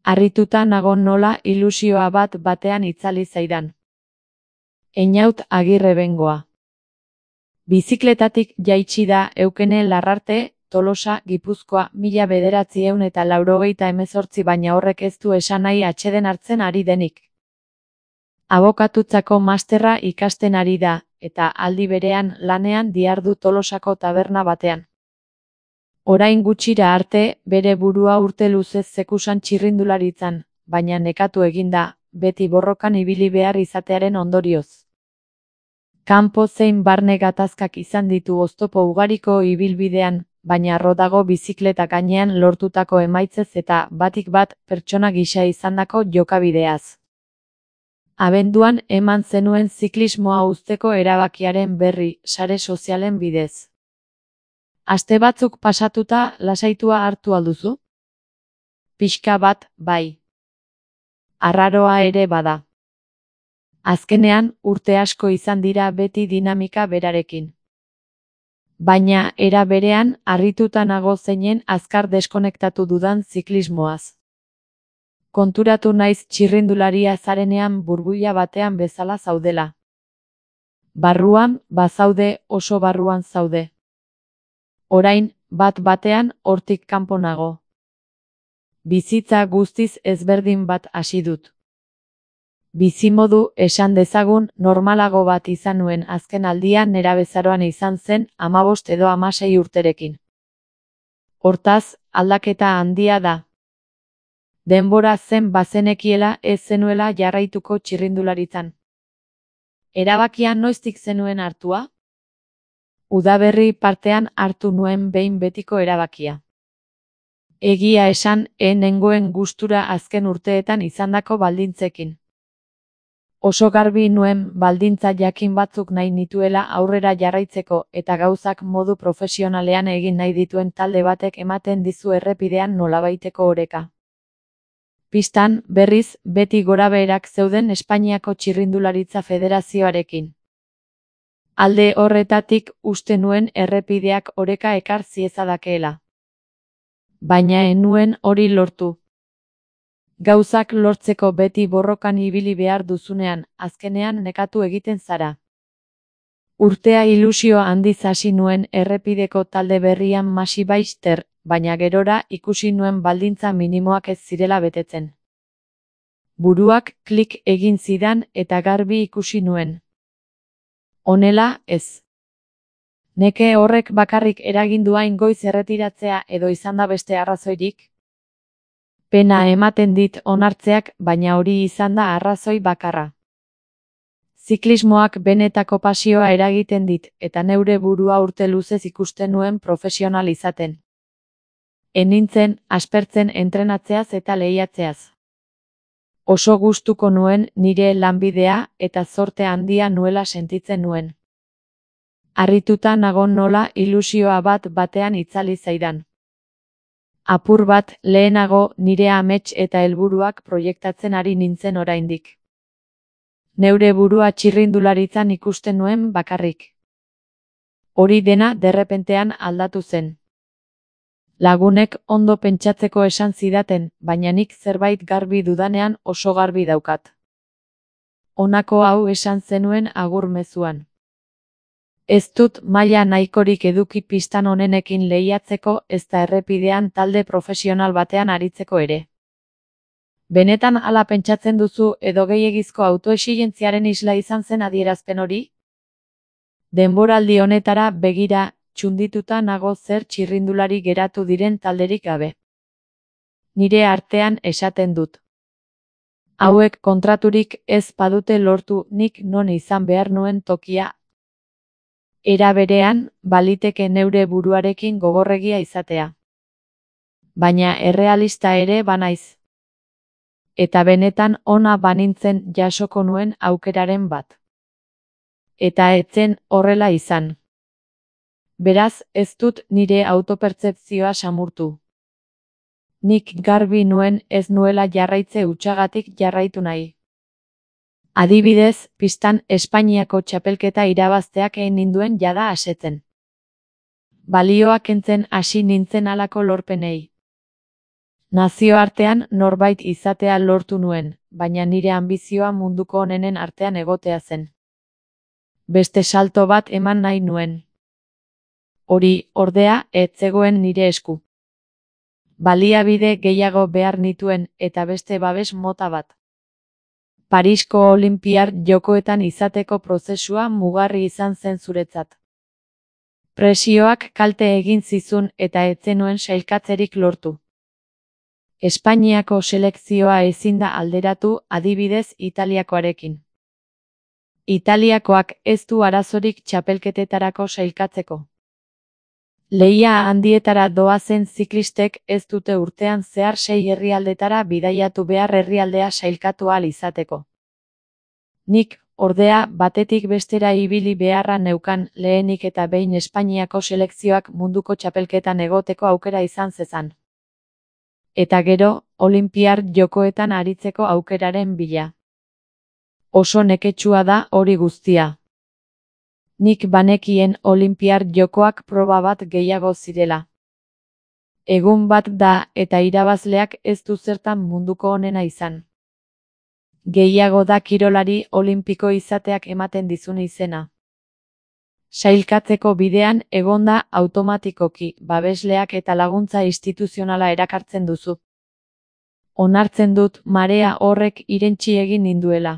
Harrituta nago nola ilusioa bat batean itzali zaidan. Einaut Agirre Bengoa. Bizikletatik jaitsi da Eukene Larrarte, Tolosa, Gipuzkoa, 1988, baina horrek ez du esan nahi atseden hartzen ari denik. Abokatutzako masterra ikasten ari da, eta aldi berean lanean dihardu Tolosako taberna batean. Orain gutxira arte, bere burua urte luzez zekusan txirrindularitzan, baina nekatu eginda, beti borrokan ibili behar izatearen ondorioz. Kanpo zein barne gatazkak izan ditu oztopo ugariko ibilbidean, baina harro dago bizikleta gainean lortutako emaitzez eta batik bat pertsona gisa izandako jokabideaz. Abenduan eman zenuen ziklismoa uzteko erabakiaren berri, sare sozialen bidez. Aste batzuk pasatuta lasaitua hartu alduzu? Pixka bat, bai. Arraroa ere bada. Azkenean, urte asko izan dira beti dinamika berarekin. Baina, era berean, harrituta nago zeinen azkar deskonektatu dudan ziklismoaz. Konturatu naiz txirrindularia zarenean burbuila batean bezala zaudela. Barruan, bazaude, oso barruan zaude. Orain, bat batean, hortik kanpo nago. Bizitza guztiz ezberdin bat hasi dut. Bizimodu, esan dezagun, normalago bat izan nuen azken aldia nerabezaroan izan zen 15 edo 16 urterekin. Hortaz, aldaketa handia da. Denbora zen bazenekiela ez zenuela jarraituko txirrindularitzan. Erabakia noiztik zenuen hartua? Udaberri partean hartu nuen behin betiko erabakia. Egia esan, nengoen gustura azken urteetan izandako baldintzekin. Oso garbi nuen baldintza jakin batzuk nahi nituela aurrera jarraitzeko eta gauzak modu profesionalean egin nahi dituen talde batek ematen dizu errepidean nolabaiteko oreka. Pistan, berriz, beti gorabeherak zeuden Espainiako Txirrindularitza Federazioarekin. Alde horretatik uste nuen errepideak oreka ekar ziezadakeela. Baina ez nuen hori lortu. Gauzak lortzeko beti borrokan ibili behar duzunean, azkenean nekatu egiten zara. Urtea ilusio handiz hasi nuen errepideko talde berrian Masi Baister, baina gerora ikusi nuen baldintza minimoak ez zirela betetzen. Buruak klik egin zidan eta garbi ikusi nuen. Honela, ez. Neke horrek bakarrik eragindu hain goiz erretiratzea edo izan da beste arrazoirik? Pena ematen dit onartzeak, baina hori izan da arrazoi bakarra. Ziklismoak benetako pasioa eragiten dit, eta neure burua urte luzez ikusten nuen profesional izaten. Enintzen, aspertzen entrenatzeaz eta lehiatzeaz. Oso gustuko nuen nire lanbidea eta zorte handia nuela sentitzen nuen. Harrituta nago nola ilusioa bat batean itzali zaidan. Apur bat lehenago nire amets eta helburuak proiektatzen ari nintzen oraindik. Neure burua txirrindularitzan ikusten nuen bakarrik. Hori dena derrepentean aldatu zen. Lagunek ondo pentsatzeko esan zidaten, baina nik zerbait garbi dudanean oso garbi daukat. Honako hau esan zenuen agur mezuan. Ez dut maila nahikorik eduki pistan honenekin lehiatzeko ezta errepidean talde profesional batean aritzeko ere. Benetan hala pentsatzen duzu edo gehiegizko autoexigentziaren isla izan zen adierazpen hori? Denboraldi honetara begira, txundituta nago zer txirrindulari geratu diren talderik gabe. Nire artean esaten dut. Hauek kontraturik ez badute lortu nik non izan behar nuen tokia. Era berean, baliteke neure buruarekin gogorregia izatea. Baina errealista ere banaiz. Eta benetan ona banintzen jasoko nuen aukeraren bat. Eta etzen horrela izan. Beraz, ez dut nire autopertzepzioa samurtu. Nik garbi nuen ez nuela jarraitze hutsagatik jarraitu nahi. Adibidez, pistan Espainiako txapelketa irabazteak egin ninduen jada asetzen. Balioa kentzen hasi nintzen halako lorpenei. Nazioartean norbait izatea lortu nuen, baina nire anbizioa munduko onenen artean egotea zen. Beste salto bat eman nahi nuen. Hori, ordea, ez zegoen nire esku. Baliabide gehiago behar nituen eta beste babes mota bat. Parisko Olinpiar Jokoetan izateko prozesua mugarri izan zen zuretzat. Presioak kalte egin zizun eta ez zenuen sailkatzerik lortu. Espainiako selekzioa ezin da alderatu adibidez Italiakoarekin. Italiakoak ez du arazorik txapelketetarako sailkatzeko. Lehia handietara doazen ziklistek ez dute urtean zehar 6 herrialdetara bidaiatu behar herrialdea sailkatu ahal izateko. Nik, ordea, batetik bestera ibili beharra neukan lehenik eta behin Espainiako selekzioak munduko txapelketan egoteko aukera izan zezan. Eta gero, Olinpiar Jokoetan aritzeko aukeraren bila. Oso neketsua da hori guztia. Nik banekien Olinpiar Jokoak proba bat gehiago zirela. Egun bat da eta irabazleak ez du zertan munduko onena izan. Gehiago da kirolari olinpiko izateak ematen dizun izena. Sailkatzeko bidean egonda automatikoki babesleak eta laguntza instituzionala erakartzen duzu. Onartzen dut marea horrek irentsi egin ninduela.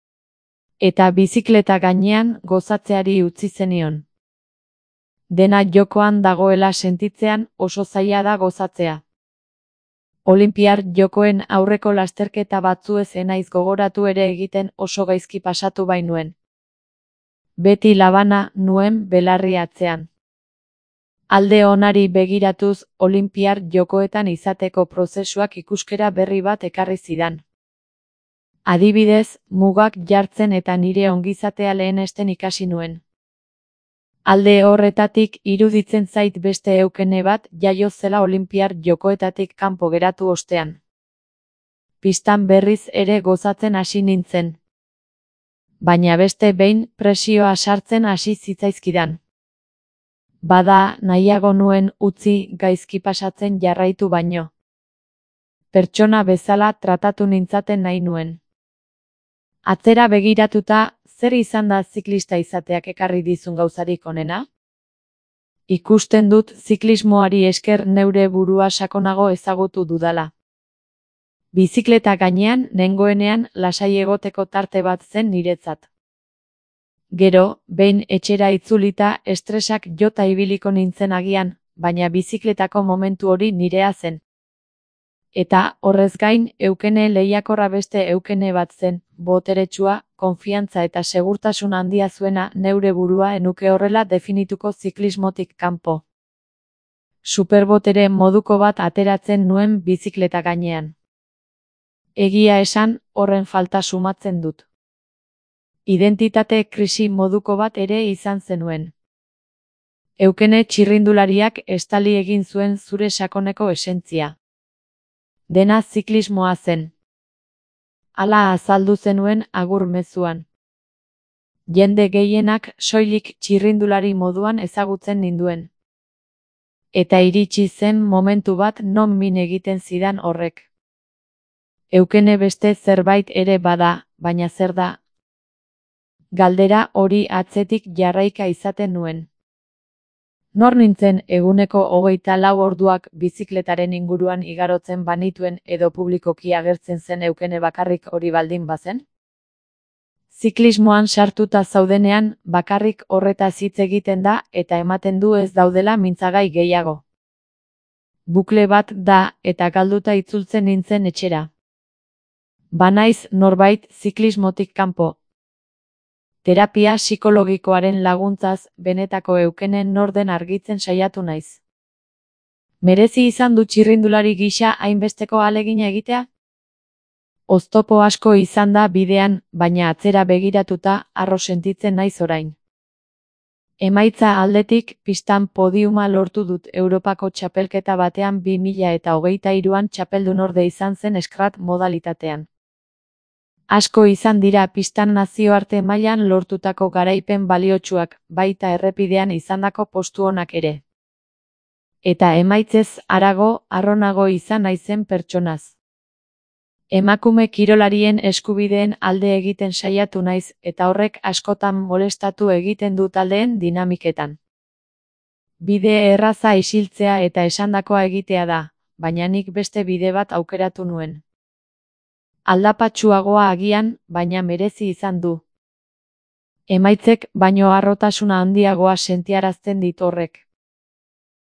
Eta bizikleta gainean gozatzeari utzi zenion. Dena jokoan dagoela sentitzean oso zaila da gozatzea. Olinpiar Jokoen aurreko lasterketa batzuez enaiz gogoratu ere egiten oso gaizki pasatu bainuen. Beti labana nuen belarri atzean. Alde onari begiratuz Olinpiar Jokoetan izateko prozesuak ikuskera berri bat ekarri zidan. Adibidez, mugak jartzen eta nire ongizatea lehenesten ikasi nuen. Alde horretatik iruditzen zait beste eukene bat jaio zela Olinpiar Jokoetatik kanpo geratu ostean. Pistan berriz ere gozatzen hasi nintzen. Baina beste behin presioa sartzen hasi zitzaizkidan. Bada, nahiago nuen utzi gaizki pasatzen jarraitu baino. Pertsona bezala tratatu nintzaten nahi nuen. Atzera begiratuta, zer izan da ziklista izateak ekarri dizun gauzarik onena? Ikusten dut ziklismoari esker neure burua sakonago ezagutu dudala. Bizikleta gainean nengoenean lasai egoteko tarte bat zen niretzat. Gero, behin etxera itzulita estresak jota ibiliko nintzen agian, baina bizikletako momentu hori nirea zen. Eta, horrez gain, eukene lehiakorra beste eukene bat zen, boteretsua, konfiantza eta segurtasun handia zuena neure burua enuke horrela definituko ziklismotik kanpo. Superbotere moduko bat ateratzen nuen bizikleta gainean. Egia esan, horren falta sumatzen dut. Identitate krisi moduko bat ere izan zenuen. Eukene txirrindulariak estali egin zuen zure sakoneko esentzia. Dena ziklismoa zen. Hala azaldu zenuen agur mezuan. Jende gehienak soilik txirrindulari moduan ezagutzen ninduen. Eta iritsi zen momentu bat non min egiten zidan horrek. Eukene beste zerbait ere bada, baina zer da? Galdera hori atzetik jarraika izaten nuen. Nor nintzen eguneko 24 orduak bizikletaren inguruan igarotzen banituen edo publikoki agertzen zen eukene bakarrik hori baldin bazen? Ziklismoan sartuta zaudenean bakarrik horretaz hitz egiten da eta ematen du ez daudela mintzagai gehiago. Bukle bat da eta galduta itzultzen nintzen etxera. Banaiz norbait ziklismotik kanpo. Terapia psikologikoaren laguntzaz benetako eukenen norden argitzen saiatu naiz. Merezi izan du txirrindulari gisa hainbesteko ahalegina egitea? Oztopo asko izan da bidean, baina atzera begiratuta harro sentitzen naiz orain. Emaitza aldetik pistan podiuma lortu dut Europako txapelketa batean 2023an txapeldunorde izan zen scratch modalitatean. Asko izan dira pistan nazioarte mailan lortutako garaipen baliotsuak, baita errepidean izandako postu onak ere. Eta emaitzez harago, arronago izan naizen pertsonaz. Emakume kirolarien eskubideen alde egiten saiatu naiz, eta horrek askotan molestatu egiten du taldeen dinamiketan. Bide erraza isiltzea eta esandakoa egitea da, baina nik beste bide bat aukeratu nuen. Aldapatsuagoa agian, baina merezi izan du. Emaitzek baino harrotasuna handiagoa sentiarazten dit horrek.